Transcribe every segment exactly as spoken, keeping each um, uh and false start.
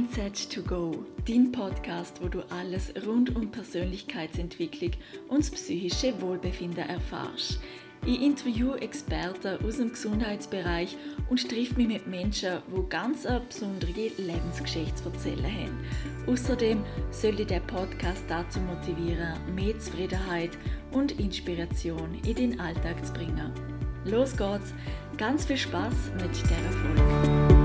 Mindset to go, dein Podcast, wo du alles rund um Persönlichkeitsentwicklung und das psychische Wohlbefinden erfährst. Ich interviewe Experten aus dem Gesundheitsbereich und treffe mich mit Menschen, die ganz eine besondere Lebensgeschichte zu erzählen haben. Außerdem soll dich der Podcast dazu motivieren, mehr Zufriedenheit und Inspiration in deinen Alltag zu bringen. Los geht's, ganz viel Spaß mit dieser Folge.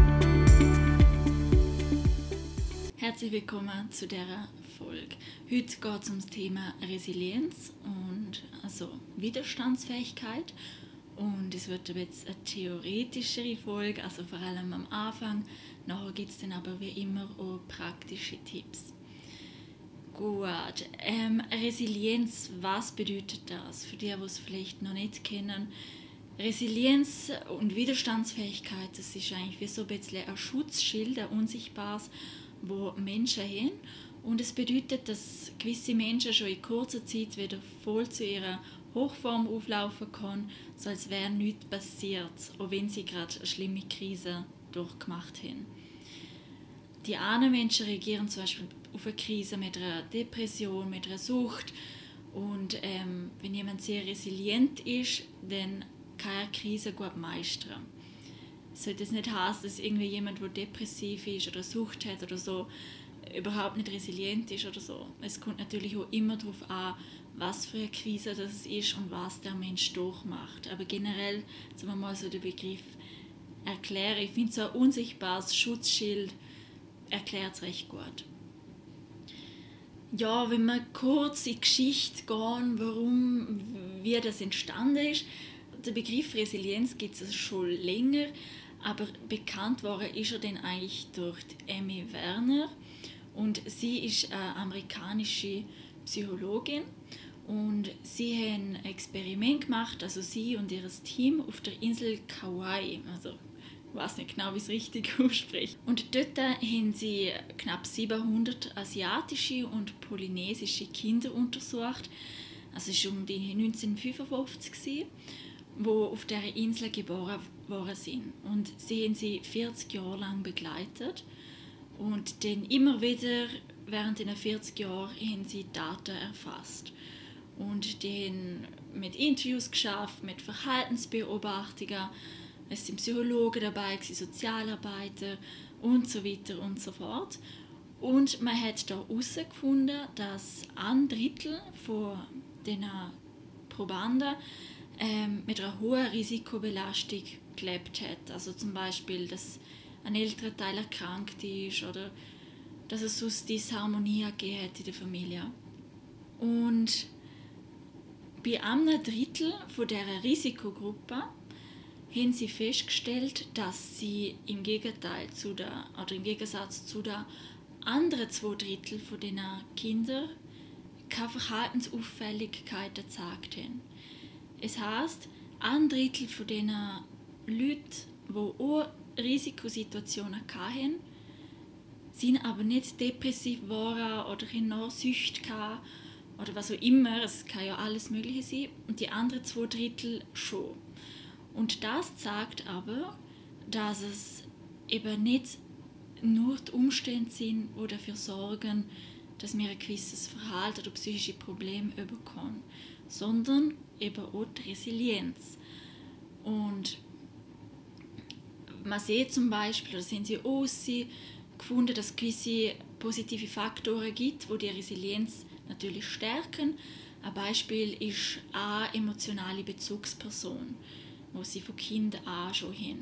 Herzlich willkommen zu dieser Folge. Heute geht es um das Thema Resilienz und also Widerstandsfähigkeit. Und es wird jetzt eine theoretischere Folge, also vor allem am Anfang. Nachher gibt es dann aber wie immer auch praktische Tipps. Gut, ähm, Resilienz, was bedeutet das? Für die, die es vielleicht noch nicht kennen. Resilienz und Widerstandsfähigkeit, das ist eigentlich wie so ein bisschen ein Schutzschild, ein unsichtbares, wo Menschen haben. Und es bedeutet, dass gewisse Menschen schon in kurzer Zeit wieder voll zu ihrer Hochform auflaufen können, so als wäre nichts passiert, auch wenn sie gerade eine schlimme Krise durchgemacht haben. Die anderen Menschen reagieren zum Beispiel auf eine Krise mit einer Depression, mit einer Sucht. Und ähm, wenn jemand sehr resilient ist, dann kann er Krise gut meistern. Es sollte das nicht heißen, dass irgendwie jemand, der depressiv ist oder Sucht hat oder so, überhaupt nicht resilient ist oder so. Es kommt natürlich auch immer darauf an, was für eine Krise das ist und was der Mensch durchmacht. Aber generell, sagen wir mal so den Begriff erklären, ich finde so ein unsichtbares Schutzschild erklärt es recht gut. Ja, wenn wir kurz in die Geschichte gehen, warum, wie das entstanden ist. Der Begriff Resilienz gibt es schon länger, aber bekannt worden ist er dann eigentlich durch Emmy Werner. Und sie ist eine amerikanische Psychologin und sie haben ein Experiment gemacht, also sie und ihr Team auf der Insel Kauai, also ich weiß nicht genau, wie es richtig ausspricht. Und dort haben sie knapp siebenhundert asiatische und polynesische Kinder untersucht, also es war um die neunzehnhundertfünfundfünfzig, die auf dieser Insel geboren worden sind. Und sie haben sie vierzig Jahre lang begleitet. Und dann immer wieder während dieser vierzig Jahren haben sie Daten erfasst. Und die haben mit Interviews geschafft, mit Verhaltensbeobachtungen. Es sind Psychologen dabei, Sozialarbeiter und so weiter und so fort. Und man hat da herausgefunden, dass ein Drittel von diesen Probanden ähm, mit einer hohen Risikobelastung gelebt hat. Also zum Beispiel, dass ein älterer Teil erkrankt ist oder dass es sonst Disharmonie gegeben hat in der Familie. Und bei einem Drittel von dieser Risikogruppe haben sie festgestellt, dass sie im Gegenteil zu der, oder im Gegensatz zu den anderen zwei Drittel von diesen Kindern keine Verhaltensauffälligkeiten gezeigt haben. Es heisst, ein Drittel von diesen Leuten, die auch Risikosituationen hatten, sind aber nicht depressiv geworden oder haben noch Süchte gehabt oder was auch immer. Es kann ja alles Mögliche sein. Und die anderen zwei Drittel schon. Und das zeigt aber, dass es eben nicht nur die Umstände sind, die dafür sorgen, dass wir ein gewisses Verhalten oder psychische Probleme bekommen, sondern eben auch die Resilienz. Und man sieht zum Beispiel, oder sind sie auch gefunden, dass es gewisse positive Faktoren gibt, die die Resilienz natürlich stärken. Ein Beispiel ist eine emotionale Bezugsperson, die sie von Kind an schon haben.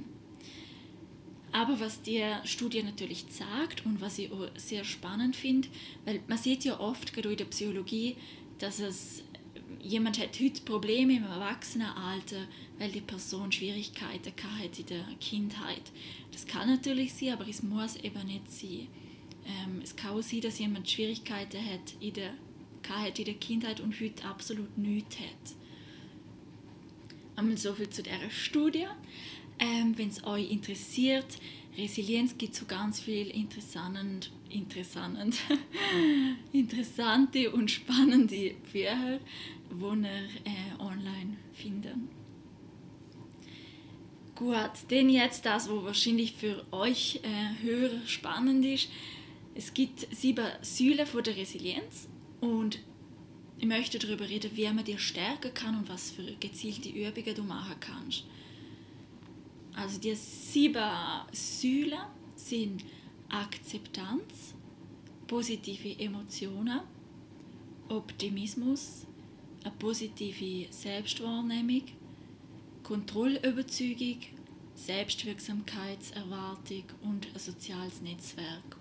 Aber was die Studie natürlich sagt und was ich auch sehr spannend finde, weil man sieht ja oft, gerade in der Psychologie, dass es jemand hat heute Probleme im Erwachsenenalter, weil die Person Schwierigkeiten hatte in der Kindheit. Das kann natürlich sein, aber es muss eben nicht sein. Ähm, es kann auch sein, dass jemand Schwierigkeiten hat in der, hatte in der Kindheit und heute absolut nichts hat. Einmal so viel zu dieser Studie. Ähm, Wenn es euch interessiert, Resilienz gibt es so ganz viel interessant, interessant, interessante und spannende Bücher, die ihr äh, online findet. Gut, dann jetzt das, was wahrscheinlich für euch äh, Hörer spannend ist. Es gibt sieben Säulen von der Resilienz und ich möchte darüber reden, wie man dir stärken kann und was für gezielte Übungen du machen kannst. Also die sieben Säulen sind Akzeptanz, positive Emotionen, Optimismus, eine positive Selbstwahrnehmung, Kontrollüberzeugung, Selbstwirksamkeitserwartung und ein soziales Netzwerk.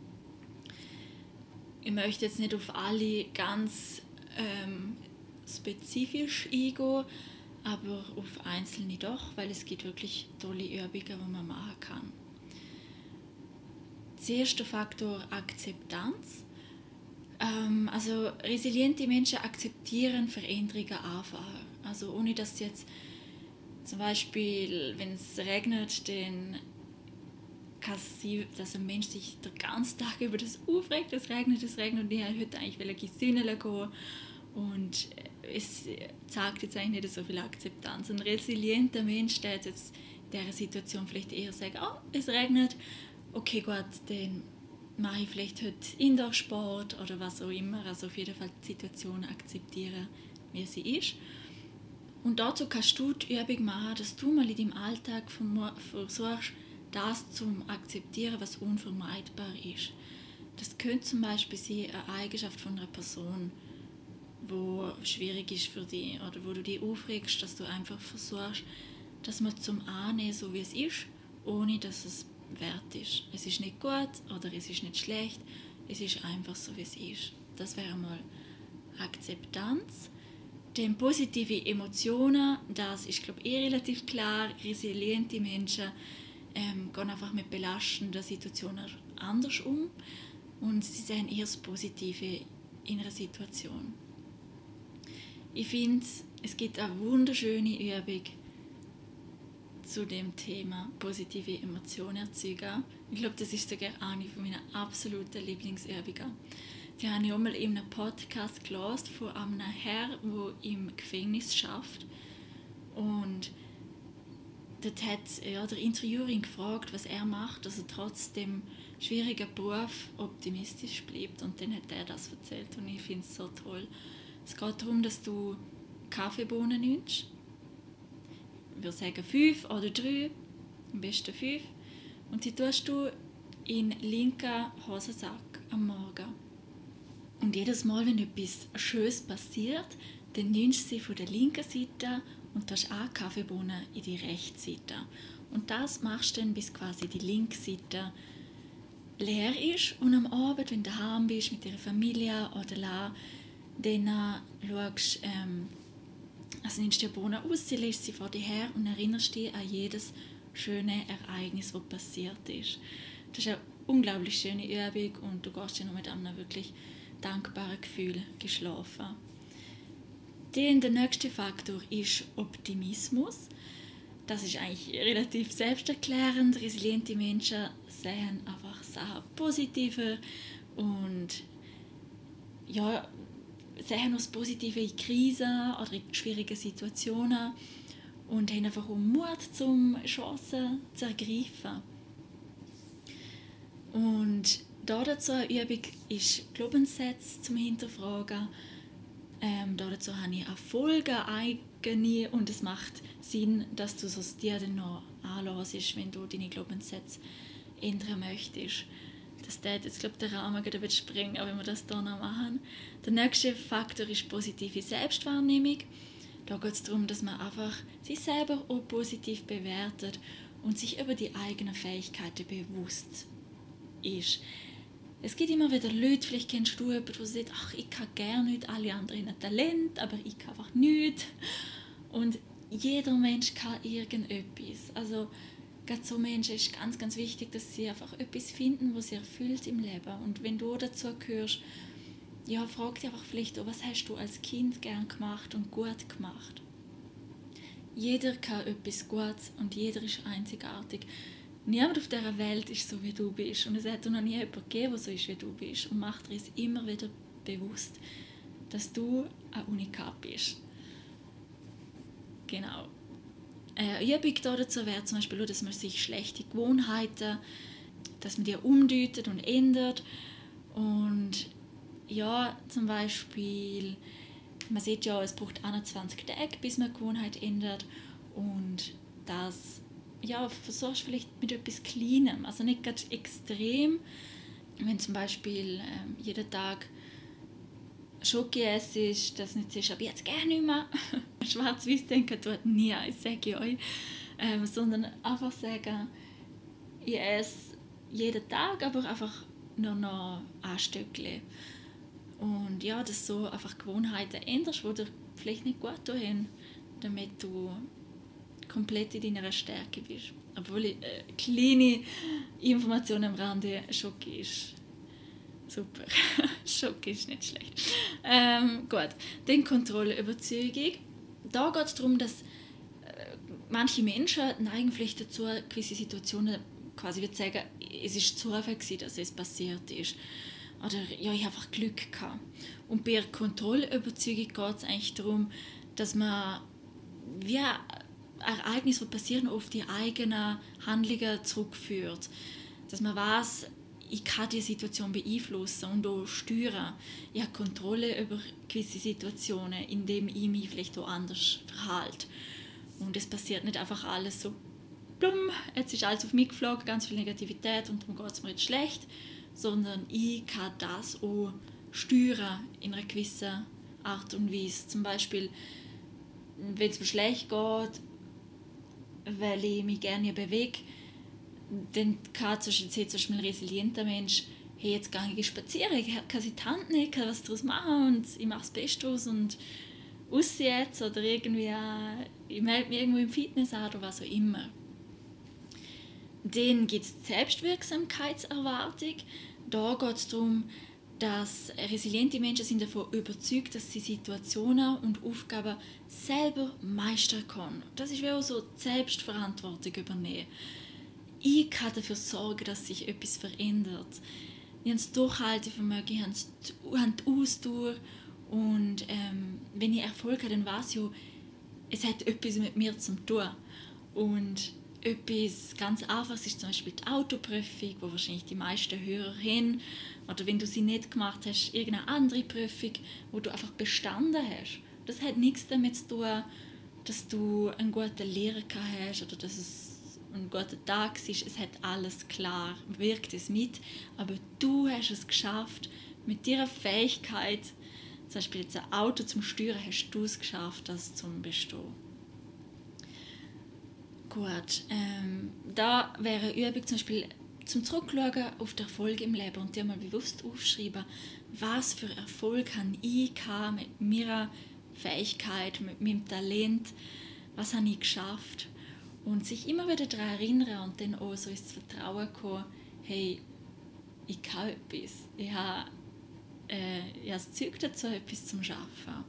Ich möchte jetzt nicht auf alle ganz ähm, spezifisch eingehen, aber auf einzelne doch, weil es gibt wirklich tolle Übungen, die man machen kann. Der erste Faktor Akzeptanz. Ähm, also resiliente Menschen akzeptieren Veränderungen einfach. Also ohne dass sie jetzt zum Beispiel, wenn es regnet, dann kann es sein, dass ein Mensch sich den ganzen Tag über das aufregt, es regnet, es regnet und ich wollte heute eigentlich in die Sonne gehen und es zeigt jetzt eigentlich nicht so viel Akzeptanz. Ein resilienter Mensch, der jetzt in dieser Situation vielleicht eher sagt, oh, es regnet, okay gut, dann mache ich vielleicht heute Indoor-Sport oder was auch immer, also auf jeden Fall die Situation akzeptieren, wie sie ist. Und dazu kannst du die Übung machen, dass du mal in deinem Alltag versuchst, das zu akzeptieren, was unvermeidbar ist. Das könnte zum Beispiel sein, eine Eigenschaft von einer Person, die schwierig ist für dich oder wo du dich aufregst, dass du einfach versuchst, das mal zum Annehmen, so wie es ist, ohne dass es wert ist. Es ist nicht gut oder es ist nicht schlecht, es ist einfach so, wie es ist. Das wäre mal Akzeptanz. Denn positive Emotionen, das ist, glaube ich, eh relativ klar. Resiliente Menschen ähm, gehen einfach mit belastenden Situationen anders um und sie sehen eher das Positive in einer Situation. Ich finde, es gibt eine wunderschöne Übung zu dem Thema positive Emotionen erzeugen. Ich glaube, das ist sogar eine meiner absoluten Lieblingsübungen. Die habe ich auch mal in einem Podcast gelesen von einem Herrn, der im Gefängnis arbeitet. Und dort hat ja, der Interviewer ihn gefragt, was er macht, dass er trotz dem schwierigen Beruf optimistisch bleibt. Und dann hat er das erzählt und ich finde es so toll. Es geht darum, dass du Kaffeebohnen nimmst. Ich würde sagen fünf oder drei, am besten fünf. Und die tust du in den linken Hosensack am Morgen. Und jedes Mal, wenn etwas Schönes passiert, dann nimmst du sie von der linken Seite und tust auch Kaffeebohnen in die rechte Seite. Und das machst du dann, bis quasi die linke Seite leer ist. Und am Abend, wenn du daheim bist mit deiner Familie oder la, dann schaust, ähm, also nimmst du die Bohnen aus, lässt sie vor dir her und erinnerst dich an jedes schöne Ereignis, das passiert ist. Das ist eine unglaublich schöne Übung und du gehst dann mit einem wirklich dankbaren Gefühl geschlafen. Dann der nächste Faktor ist Optimismus. Das ist eigentlich relativ selbsterklärend. Resiliente Menschen sehen einfach Sachen positiver und ja, sehen das Positive in Krisen oder in schwierigen Situationen und haben einfach auch Mut, zum Chancen zu ergreifen. Und dazu eine Übung ist Glaubenssätze zum Hinterfragen. Ähm, dazu habe ich Erfolge eigene und es macht Sinn, dass du es dir dann noch anhörst, wenn du deine Glaubenssätze ändern möchtest. Das wird jetzt, glaube ich, den Rahmen gerade springen, wenn wir das hier noch machen. Der nächste Faktor ist positive Selbstwahrnehmung. Da geht es darum, dass man einfach sich selber auch positiv bewertet und sich über die eigenen Fähigkeiten bewusst ist. Es gibt immer wieder Leute, vielleicht kennst du jemanden, der sagt, ach, ich kann gerne nicht, alle anderen haben Talent, aber ich kann einfach nichts. Und jeder Mensch kann irgendetwas. Also gerade so Menschen ist ganz, ganz wichtig, dass sie einfach etwas finden, was sie erfüllt im Leben. Und wenn du dazu gehörst, ja, frag dich einfach vielleicht auch, was hast du als Kind gern gemacht und gut gemacht. Jeder kann etwas Gutes und jeder ist einzigartig. Niemand auf dieser Welt ist so, wie du bist. Und es hat noch nie jemanden gegeben, der so ist, wie du bist. Und mach dir es immer wieder bewusst, dass du ein Unikat bist. Genau. Eine Übung dazu wäre zum Beispiel, dass man sich schlechte Gewohnheiten, dass man die umdeutet und ändert. Und ja, zum Beispiel, man sieht ja, es braucht einundzwanzig Tage, bis man eine Gewohnheit ändert. Und das, ja, versuchst vielleicht mit etwas Kleinem, also nicht ganz extrem. Wenn zum Beispiel ähm, jeden Tag Schoki ist, dass nicht siehst, aber jetzt gerne nicht mehr. Schwarz-Weiß denken tut nie, ich sage euch. Ähm, sondern einfach sagen, ich esse jeden Tag, aber einfach nur noch ein Stückchen. Und ja, dass du so einfach Gewohnheiten änderst, die dir vielleicht nicht gut tun, damit du komplett in deiner Stärke bist. Obwohl, äh, kleine Information am Rande, Schoki ist super. Schoki ist nicht schlecht. Ähm, gut, dann Kontrollüberzeugung. Da geht es darum, dass äh, manche Menschen neigen vielleicht dazu, gewisse Situationen quasi würde sagen, es war Zufall, dass es passiert ist. Oder ja, ich habe einfach Glück gehabt. Und bei der Kontrollüberzeugung geht es eigentlich darum, dass man wie Ereignisse, die passieren, auf die eigenen Handlungen zurückführt. Dass man weiß, ich kann die Situation beeinflussen und auch steuern. Ich habe Kontrolle über gewisse Situationen, indem ich mich vielleicht auch anders verhalte. Und es passiert nicht einfach alles so, plumm, jetzt ist alles auf mich geflogen, ganz viel Negativität und darum geht es mir jetzt schlecht, sondern ich kann das auch steuern in einer gewissen Art und Weise. Zum Beispiel, wenn es mir schlecht geht, weil ich mich gerne bewege, dann kann zum Beispiel ein resilienter Mensch, hey, jetzt gehe ich spazieren, ich kann die Hand nicht, ich kann was daraus machen und ich mache das Beste aus und raus jetzt oder irgendwie, ich melde mich irgendwo im Fitness an oder was auch immer. Dann gibt es die Selbstwirksamkeitserwartung. Da geht es darum, dass resiliente Menschen sind davon überzeugt, dass sie Situationen und Aufgaben selber meistern können. Das ist wie auch so die Selbstverantwortung übernehmen. Ich kann dafür sorgen, dass sich etwas verändert. Ich habe das Durchhaltevermögen, ich habe die Ausdauer und ähm, wenn ich Erfolg habe, dann weiß ich, es hat etwas mit mir zu tun. Und etwas ganz Einfaches ist zum Beispiel die Autoprüfung, wo wahrscheinlich die meisten Hörer haben. Oder wenn du sie nicht gemacht hast, irgendeine andere Prüfung, wo du einfach bestanden hast. Das hat nichts damit zu tun, dass du einen guten Lehrer hast oder dass es ein guter Tag ist. Es hat alles klar, wirkt es mit. Aber du hast es geschafft, mit deiner Fähigkeit, zum Beispiel jetzt ein Auto zum Steuern, hast du es geschafft, das zu bestehen. Gut, ähm, da wäre eine Übung zum Beispiel zum Zurückschauen auf die Erfolge im Leben und dir mal bewusst aufschreiben, was für Erfolg habe ich mit meiner Fähigkeit, mit meinem Talent, was habe ich geschafft und sich immer wieder daran erinnern und dann auch so ins Vertrauen kommen, hey, ich kann etwas, ich habe, äh, ich habe das Zeug dazu, etwas zu schaffen.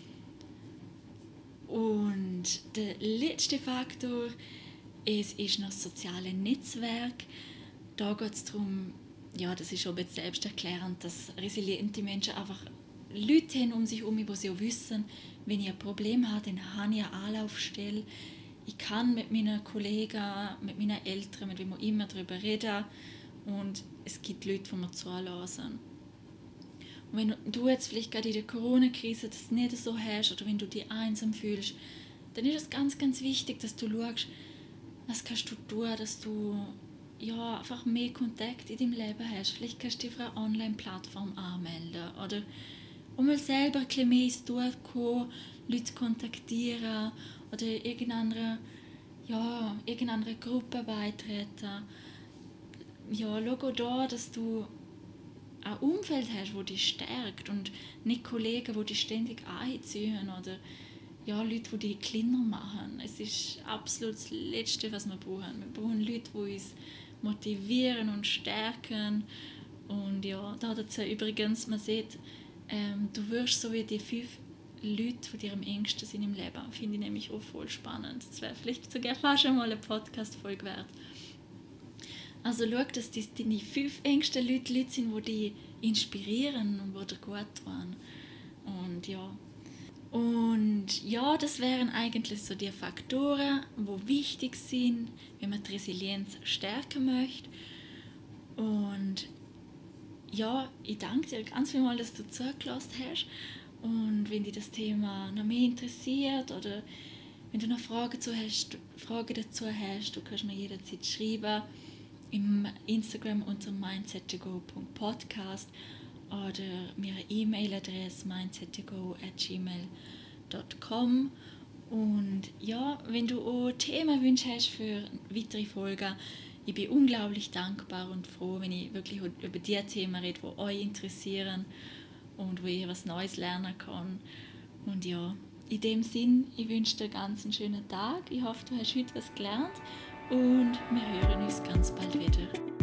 Und der letzte Faktor, es ist noch das soziale Netzwerk. Da geht es darum, ja, das ist schon jetzt selbsterklärend, dass resiliente Menschen einfach Leute haben um sich herum, die sie auch wissen, wenn ich ein Problem habe, dann habe ich eine Anlaufstelle. Ich kann mit meinen Kollegen, mit meinen Eltern, mit wem auch immer darüber reden und es gibt Leute, die mir zuhören. Und wenn du jetzt vielleicht gerade in der Corona-Krise das nicht so hast oder wenn du dich einsam fühlst, dann ist es ganz, ganz wichtig, dass du schaust, was kannst du tun, dass du ja, einfach mehr Kontakt in deinem Leben hast. Vielleicht kannst du dich auf einer Online-Plattform anmelden oder um mal selber ein bisschen mehr ins Tun kommen, Leute kontaktieren oder irgendeine, ja, irgendeine Gruppe beitreten. Ja, schau da, dass du ein Umfeld hast, das dich stärkt und nicht Kollegen, die dich ständig einziehen oder ja, Leute, die dich kleiner machen. Es ist absolut das Letzte, was wir brauchen. Wir brauchen Leute, die uns motivieren und stärken. Und ja, da dazu übrigens, man sieht, ähm, du wirst so wie die fünf Leute, die dir am engsten sind im Leben. Finde ich nämlich auch voll spannend. Das wäre vielleicht sogar fast schon mal eine Podcast-Folge wert. Also schau, dass das deine fünf engsten Leute Leute sind, die dich inspirieren und die dir gut tun. Und ja, Und ja, das wären eigentlich so die Faktoren, die wichtig sind, wenn man die Resilienz stärken möchte. Und ja, ich danke dir ganz vielmals, dass du zugelassen hast. Und wenn dich das Thema noch mehr interessiert oder wenn du noch Fragen dazu hast, Fragen dazu hast, du kannst mir jederzeit schreiben im Instagram unter mindset to go punkt podcast oder mir eine E-Mail-Adresse mindset to go at gmail punkt com. Und ja, wenn du auch Themenwünsche hast für weitere Folgen, ich bin unglaublich dankbar und froh, wenn ich wirklich über die Themen rede, die euch interessieren und wo ich was Neues lernen kann. Und ja, in dem Sinn, ich wünsche dir ganz einen schönen Tag. Ich hoffe, du hast heute was gelernt und wir hören uns ganz bald wieder.